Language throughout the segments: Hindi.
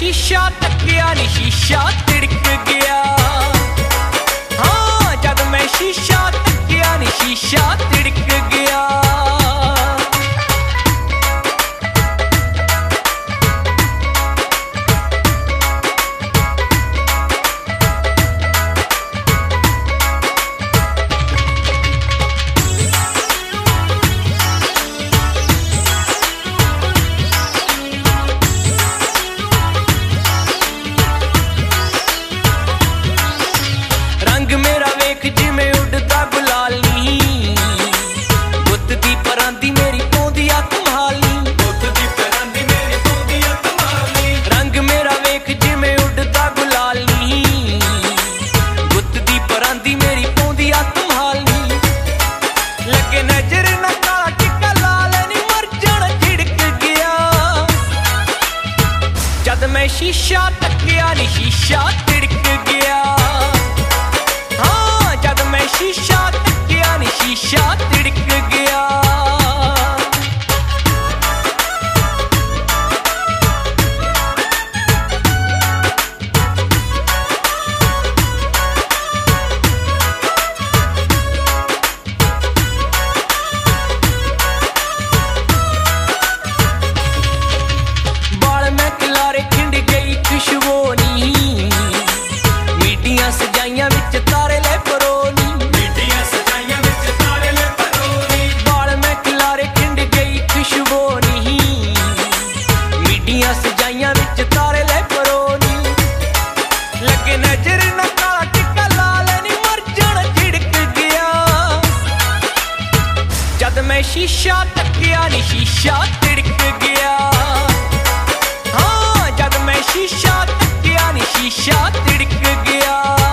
शीशा तकिया नी शीशा तिड़क गया। हाँ जद मैं शीशा तकिया नी शीशा तिड़क गया। रंग मेरा वेख जिमें उड़दा गुलाल नी, बुत दी परांदी मेरी पौंदी आ तुम्हाली। बुत दी परांदी मेरी पौंदी आ तुम्हाली। रंग मेरा वेख जिमें उड़दा गुलाल नी, बुत दी परांदी मेरी पौंदी आ तुम्हाली। लगे नजर ना काला टिक्का लाल नी मर जाना झिड़क गया। जद मैं शीशा तकिया नी शीशा तिड़क गया। जद मैं शीशा तकिया नी शीशा तिड़क गया। बाल मैं किलारे खिंड गई खुशबू नी, मीटियां सजाइयां विच तारे ले परोनी। मीटियां सजाइयां विच तारे ले परोनी। बाल मैं किलारे खिंड गई खुशबू नी, मीटियां सजाइयां विच तारे ले परोनी। लगे नजर ना काला टिक्का लाल नी मर जाना झिड़क गया। जद मैं शीशा तकिया नी शीशा तिड़क गया। हाँ जद मैं शीशा तकिया नी शीशा तिड़क गया।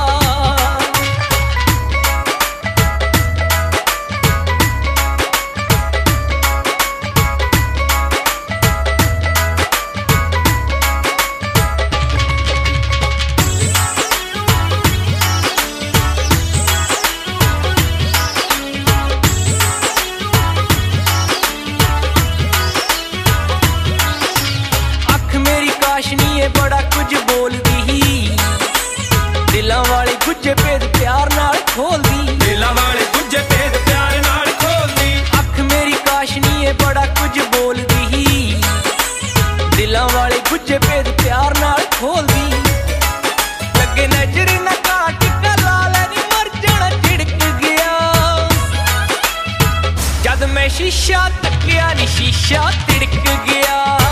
काशनी बड़ा कुछ बोलदी ही, दिलां वाले गुज्जे भेद प्यार नाल खोलदी। दिलां वाले गुज्जे भेद प्यार नाल खोलदी। अख मेरी काशनी बड़ा कुछ बोलदी ही, दिलां वाले गुज्जे भेद प्यार नाल खोलदी। लगे नजर ना काला टिक्का लाल नी मर जाना झिड़क गया। जद मैं शीशा तकिया नी शीशा तिड़क गया।